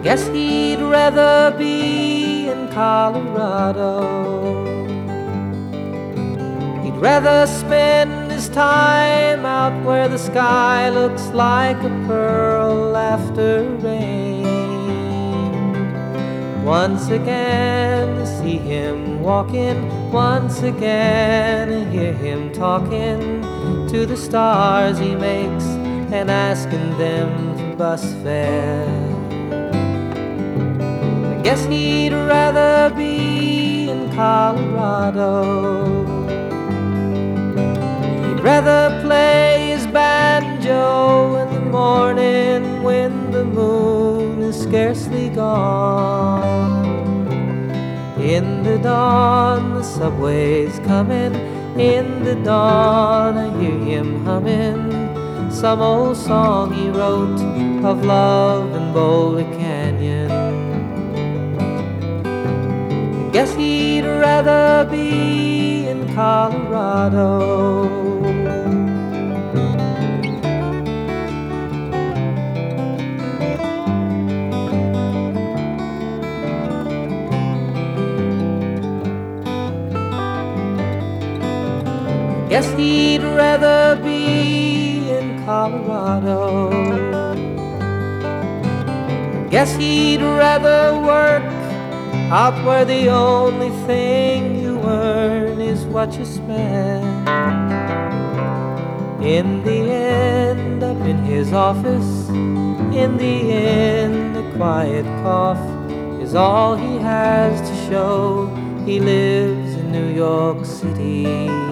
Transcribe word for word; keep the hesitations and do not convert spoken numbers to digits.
Guess he'd rather be in Colorado. He'd rather spend his time out where the sky looks like a pearl after rain. Once again to see him walking, once again to hear him talking to the stars he makes and asking them for bus fare. I guess he'd rather be in Colorado. He'd rather play his banjo in the morning when the moon is scarcely gone. In the dawn the subway's coming, in the dawn I hear him humming some old song he wrote of love in Boulder Canyon. I guess he'd rather be in Colorado. Guess he'd rather be in Colorado. Guess he'd rather work out where the only thing you earn is what you spend. In the end, up in his office, in the end, a quiet cough is all he has to show. He lives in New York City.